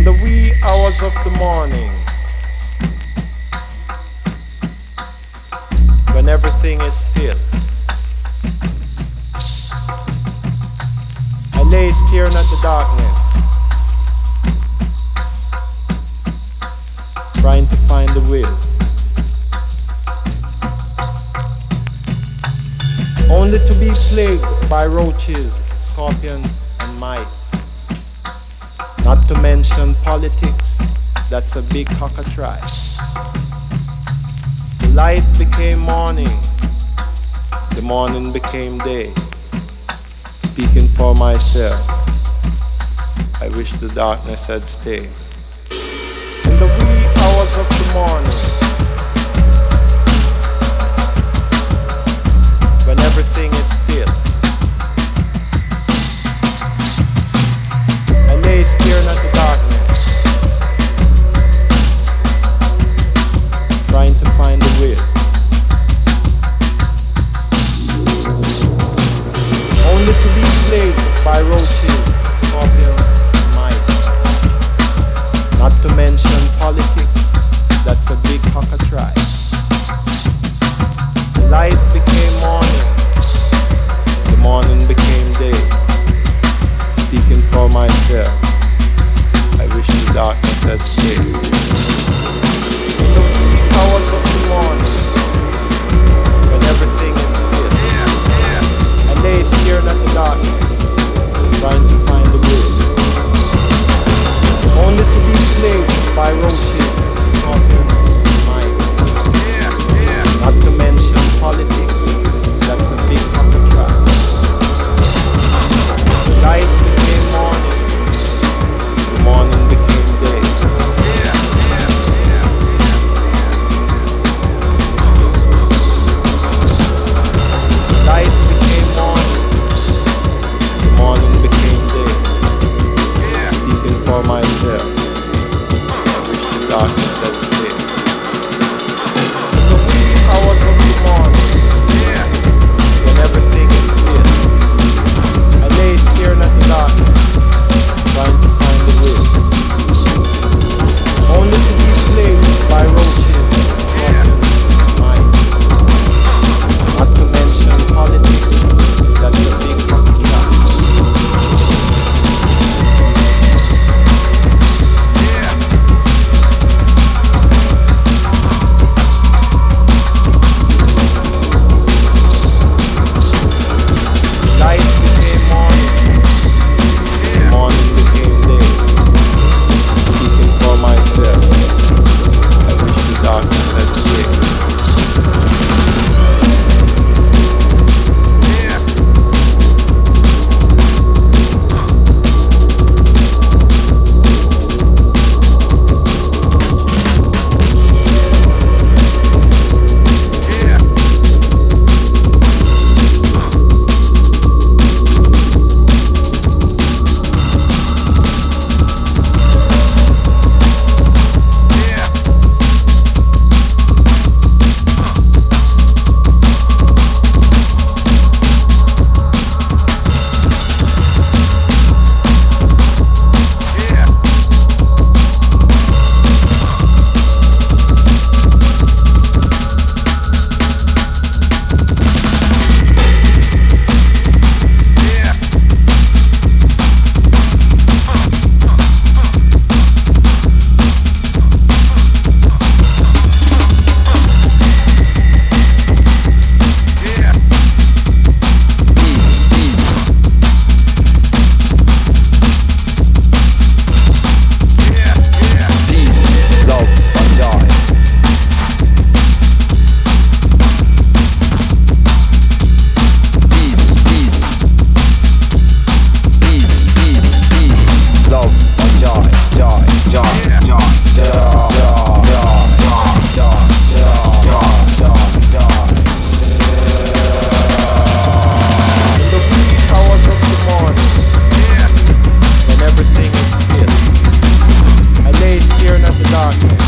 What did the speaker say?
In the wee hours of the morning, when everything is still, I lay staring at the darkness, trying to find the will, only to be plagued by roaches, scorpions, and mice. Not to mention politics, that's a big cockatrice. The light became morning, the morning became day. Speaking for myself, I wish the darkness had stayed. In the wee hours of the morning, when everything is still, I lay staring at the darkness, trying to find a way. Only to be plagued by roaches, scorpions, and mice. Not to mention politics, that's a big cockatrice. The light became morning, the morning became day. Speaking for myself, I wish the darkness had stayed. In the wee hours of the morning, when everything is still, I lay staring at the darkness, trying to find the way. Only to be plagued by roaches, scorpions, and mice. Not to mention politics, that's a big cockatrice. The light became morning, the morning became day. The light became morning, the morning became day. Speaking for myself, I wish the darkness had stayed. In the wee hours of the morning, when everything is still, I lay staring at the darkness, trying to find the way. Only to be plagued by roaches, scorpions, and mice. Not to mention politics, that's a big cockatrice. Light became morning, the morning became day. Speaking for myself, I wish the darkness had stayed. Darkness.